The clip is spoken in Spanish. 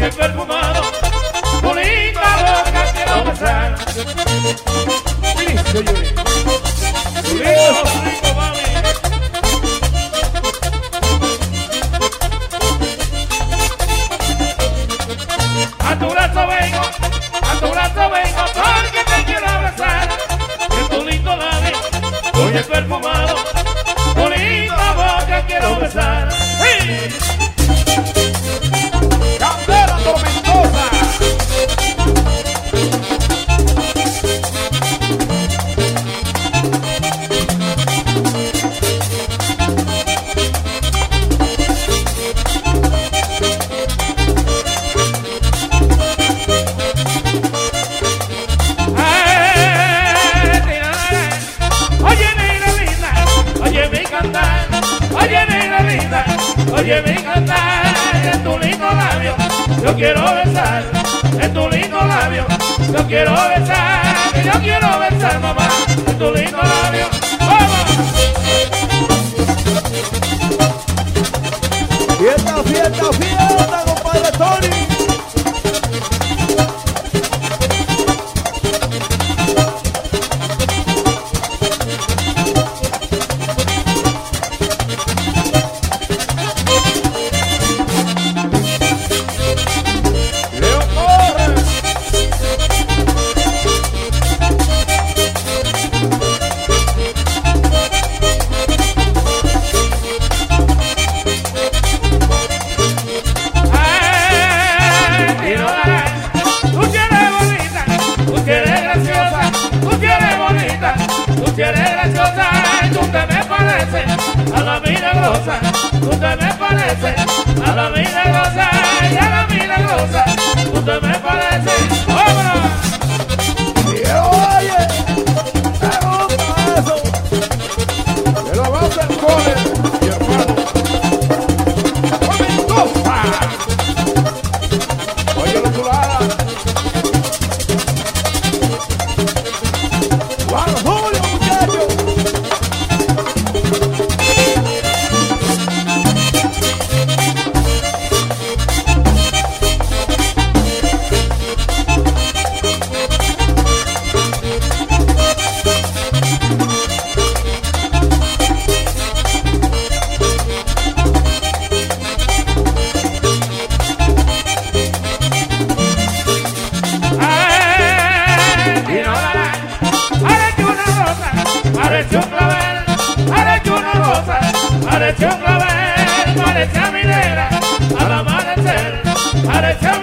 oye perfumado, tu linda boca quiero besar. Listo, Yuri. Rico, mami. A tu brazo vengo, porque te quiero abrazar. Que tu lindo labio, oye perfumado, tu linda boca quiero besar. ¡Sí! Candela tormentosa. Oye mi cantar, en tu lindo labio, yo quiero besar, en tu lindo labio, yo quiero besar, mamá, en tu lindo labio, vamos. Fiesta, fiesta, fiesta, compadre Tony. Tú eres graciosa y tú te me pareces a la milagrosa. Tú te me pareces a la milagrosa y a la milagrosa. Tú te me pareces. ¡Vámonos! Y oye, me gusta eso. Que lo va a hacer cole, mi hermano. ¡Tormentosa! Oye, la chulada. ¡Juan Julio, muchachos! Parece un clavel, parece a minera, al amanecer, parece a